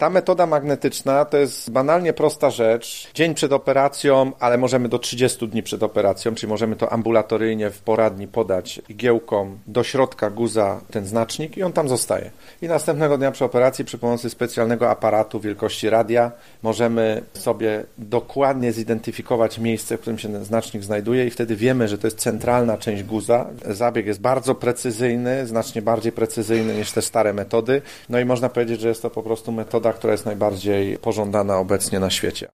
Ta metoda magnetyczna to jest banalnie prosta rzecz. Dzień przed operacją, ale możemy do 30 dni przed operacją, czyli możemy to ambulatoryjnie w poradni podać igiełką do środka guza ten znacznik i on tam zostaje. I następnego dnia przy operacji przy pomocy specjalnego aparatu wielkości radia możemy sobie dokładnie zidentyfikować miejsce, w którym się ten znacznik znajduje i wtedy wiemy, że to jest centralna część guza. Zabieg jest bardzo precyzyjny, znacznie bardziej precyzyjny niż te stare metody. No i można powiedzieć, że jest to po prostu metoda, która jest najbardziej pożądana obecnie na świecie.